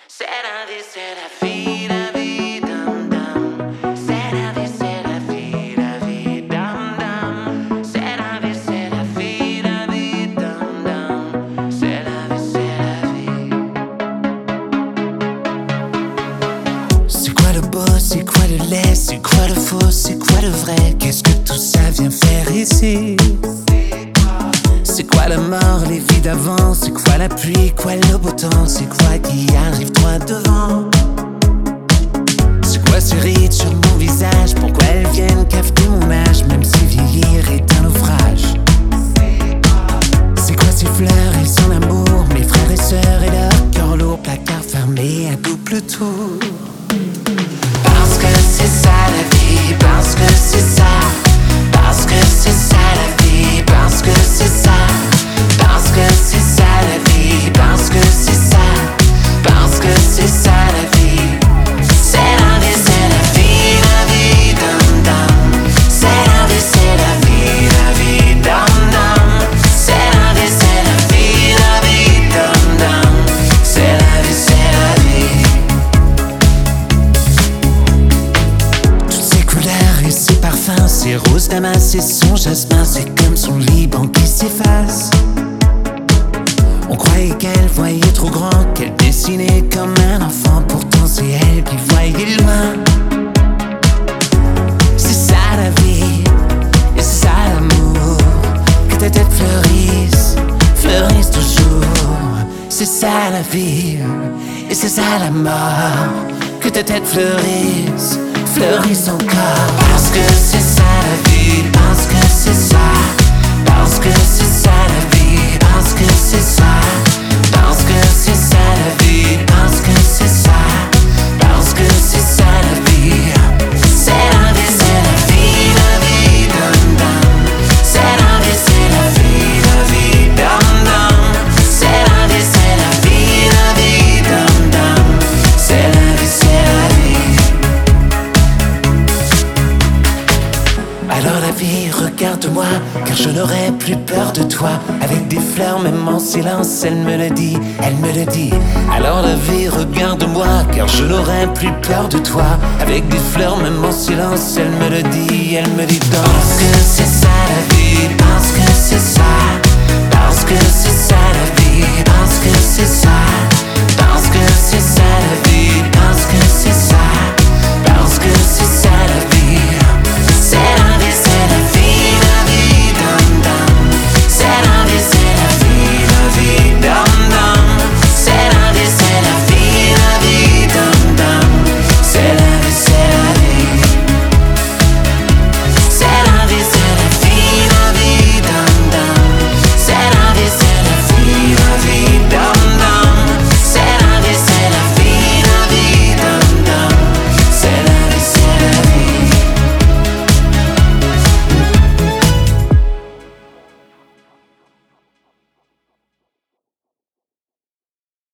C'est la vie, c'est la vie, dum dum. C'est la vie, la vie, dum dum. C'est la vie, dum dum. C'est la vie. C'est quoi le beau, c'est quoi le laid, c'est quoi le faux, c'est quoi le vrai? Qu'est-ce que tout ça vient faire ici? C'est quoi la mort, les vies d'avant? C'est quoi la pluie, quoi le beau temps? C'est quoi qui arrive droit devant? C'est quoi ces rides sur mon visage? Pourquoi elles viennent cafeter mon âge? Même si vieillir est un naufrage. C'est quoi ces fleurs et son amour? Mes frères et sœurs et leur cœur lourd, placard fermé à double tour. Parce que c'est ça la vie, parce que c'est ça. Parce que c'est ça la vie, parce que c'est ça. Parce que c'est ça la vie, parce que c'est ça. Parce que c'est ça la vie. C'est la vie, dum dum. C'est la vie, dum dum. C'est la vie, dum dum. C'est la vie. Toutes ces couleurs et ces parfums, ces roses damas et son jasmin, c'est comme son Liban qui s'efface. On croyait qu'elle voyait trop grand, qu'elle dessinait comme un enfant. Pourtant c'est elle qui voyait loin. C'est ça la vie, et c'est ça l'amour. Que ta tête fleurisse, fleurisse toujours. C'est ça la vie, et c'est ça la mort. Que ta tête fleurisse, fleurisse encore. Parce que c'est ça la vie, parce que c'est ça. Parce que c'est ça la vie, parce que c'est ça. Parce que c'est ça la vie, parce que c'est ça. Parce que c'est ça la vie. C'est la vie, dum dum. C'est la vie, dum dum. C'est la vie, dum dum. C'est la vie. Alors la vie, regarde-moi, car je n'aurai plus peur de toi. Avec des fleurs, même en silence, elle me le dit, elle me le dit. Alors la vie, regarde-moi, car je n'aurai plus peur de toi. Avec des fleurs, même en silence, elle me le dit, elle me dit. Parce que c'est ça la vie, parce que c'est ça. Parce que c'est ça la vie, parce que c'est ça.